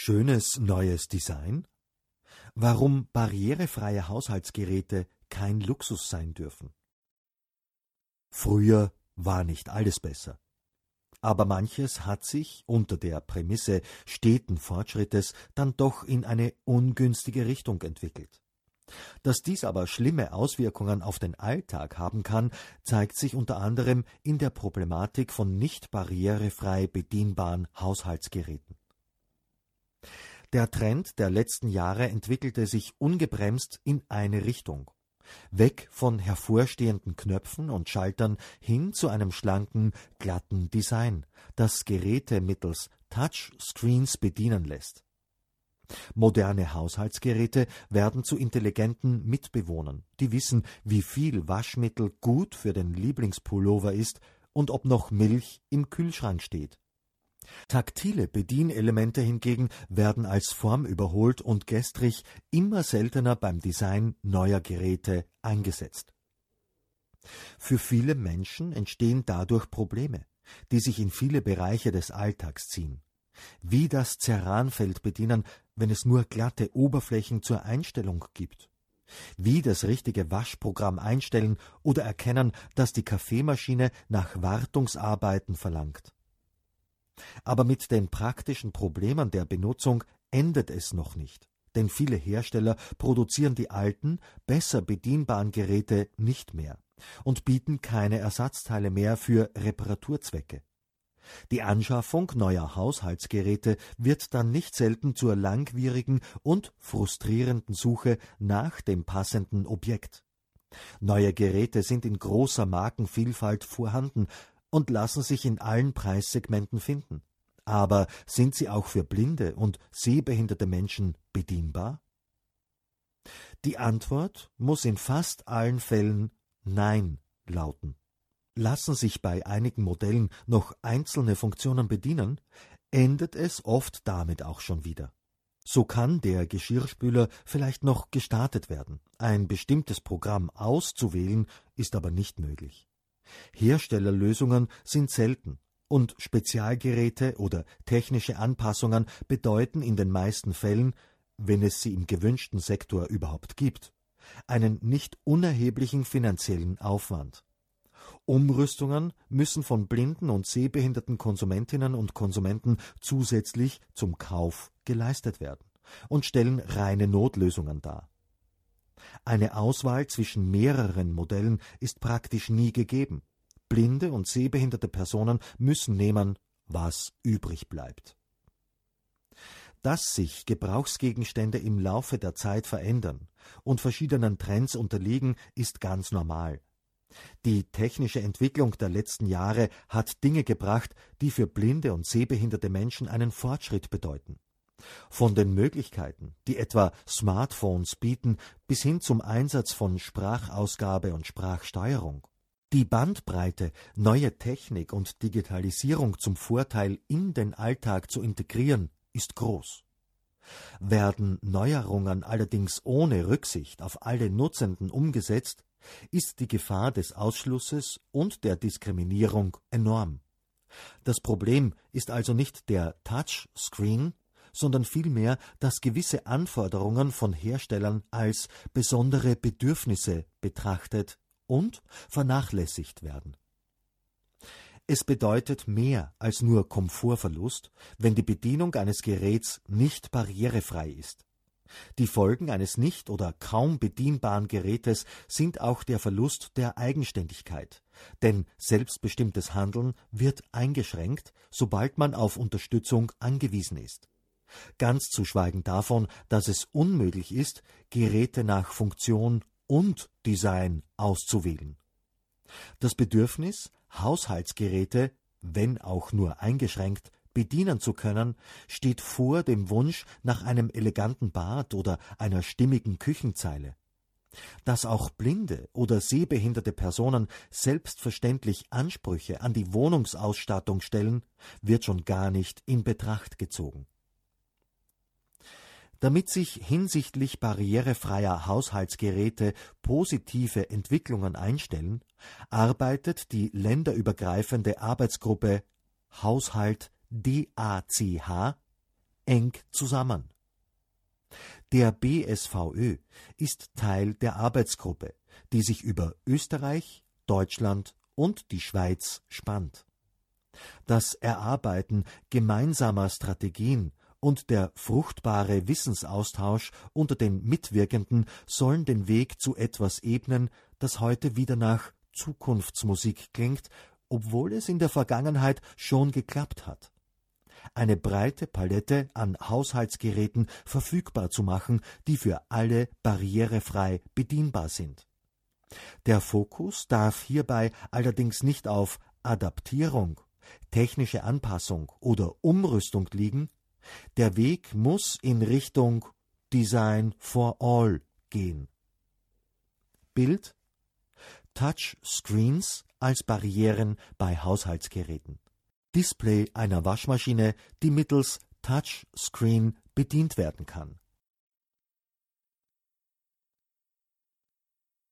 Schönes neues Design? Warum barrierefreie Haushaltsgeräte kein Luxus sein dürfen? Früher war nicht alles besser. Aber manches hat sich unter der Prämisse steten Fortschrittes dann doch in eine ungünstige Richtung entwickelt. Dass dies aber schlimme Auswirkungen auf den Alltag haben kann, zeigt sich unter anderem in der Problematik von nicht barrierefrei bedienbaren Haushaltsgeräten. Der Trend der letzten Jahre entwickelte sich ungebremst in eine Richtung: weg von hervorstehenden Knöpfen und Schaltern hin zu einem schlanken, glatten Design, das Geräte mittels Touchscreens bedienen lässt. Moderne Haushaltsgeräte werden zu intelligenten Mitbewohnern, die wissen, wie viel Waschmittel gut für den Lieblingspullover ist und ob noch Milch im Kühlschrank steht. Taktile Bedienelemente hingegen werden als formüberholt und gestrig immer seltener beim Design neuer Geräte eingesetzt. Für viele Menschen entstehen dadurch Probleme, die sich in viele Bereiche des Alltags ziehen. Wie das Ceranfeld bedienen, wenn es nur glatte Oberflächen zur Einstellung gibt. Wie das richtige Waschprogramm einstellen oder erkennen, dass die Kaffeemaschine nach Wartungsarbeiten verlangt. Aber mit den praktischen Problemen der Benutzung endet es noch nicht, denn viele Hersteller produzieren die alten, besser bedienbaren Geräte nicht mehr und bieten keine Ersatzteile mehr für Reparaturzwecke. Die Anschaffung neuer Haushaltsgeräte wird dann nicht selten zur langwierigen und frustrierenden Suche nach dem passenden Objekt. Neue Geräte sind in großer Markenvielfalt vorhanden und lassen sich in allen Preissegmenten finden. Aber sind sie auch für blinde und sehbehinderte Menschen bedienbar? Die Antwort muss in fast allen Fällen Nein lauten. Lassen sich bei einigen Modellen noch einzelne Funktionen bedienen, endet es oft damit auch schon wieder. So kann der Geschirrspüler vielleicht noch gestartet werden. Ein bestimmtes Programm auszuwählen ist aber nicht möglich. Herstellerlösungen sind selten und Spezialgeräte oder technische Anpassungen bedeuten in den meisten Fällen, wenn es sie im gewünschten Sektor überhaupt gibt, einen nicht unerheblichen finanziellen Aufwand. Umrüstungen müssen von blinden und sehbehinderten Konsumentinnen und Konsumenten zusätzlich zum Kauf geleistet werden und stellen reine Notlösungen dar. Eine Auswahl zwischen mehreren Modellen ist praktisch nie gegeben. Blinde und sehbehinderte Personen müssen nehmen, was übrig bleibt. Dass sich Gebrauchsgegenstände im Laufe der Zeit verändern und verschiedenen Trends unterliegen, ist ganz normal. Die technische Entwicklung der letzten Jahre hat Dinge gebracht, die für blinde und sehbehinderte Menschen einen Fortschritt bedeuten. Von den Möglichkeiten, die etwa Smartphones bieten, bis hin zum Einsatz von Sprachausgabe und Sprachsteuerung. Die Bandbreite, neue Technik und Digitalisierung zum Vorteil in den Alltag zu integrieren, ist groß. Werden Neuerungen allerdings ohne Rücksicht auf alle Nutzenden umgesetzt, ist die Gefahr des Ausschlusses und der Diskriminierung enorm. Das Problem ist also nicht der Touchscreen, sondern vielmehr, dass gewisse Anforderungen von Herstellern als besondere Bedürfnisse betrachtet und vernachlässigt werden. Es bedeutet mehr als nur Komfortverlust, wenn die Bedienung eines Geräts nicht barrierefrei ist. Die Folgen eines nicht oder kaum bedienbaren Gerätes sind auch der Verlust der Eigenständigkeit, denn selbstbestimmtes Handeln wird eingeschränkt, sobald man auf Unterstützung angewiesen ist. Ganz zu schweigen davon, dass es unmöglich ist, Geräte nach Funktion und Design auszuwählen. Das Bedürfnis, Haushaltsgeräte, wenn auch nur eingeschränkt, bedienen zu können, steht vor dem Wunsch nach einem eleganten Bad oder einer stimmigen Küchenzeile. Dass auch blinde oder sehbehinderte Personen selbstverständlich Ansprüche an die Wohnungsausstattung stellen, wird schon gar nicht in Betracht gezogen. Damit sich hinsichtlich barrierefreier Haushaltsgeräte positive Entwicklungen einstellen, arbeitet die länderübergreifende Arbeitsgruppe Haushalt DACH eng zusammen. Der BSVÖ ist Teil der Arbeitsgruppe, die sich über Österreich, Deutschland und die Schweiz spannt. Das Erarbeiten gemeinsamer Strategien und der fruchtbare Wissensaustausch unter den Mitwirkenden sollen den Weg zu etwas ebnen, das heute wieder nach Zukunftsmusik klingt, obwohl es in der Vergangenheit schon geklappt hat. Eine breite Palette an Haushaltsgeräten verfügbar zu machen, die für alle barrierefrei bedienbar sind. Der Fokus darf hierbei allerdings nicht auf Adaptierung, technische Anpassung oder Umrüstung liegen. Der Weg muss in Richtung Design for All gehen. Bild: Touchscreens als Barrieren bei Haushaltsgeräten. Display einer Waschmaschine, die mittels Touchscreen bedient werden kann.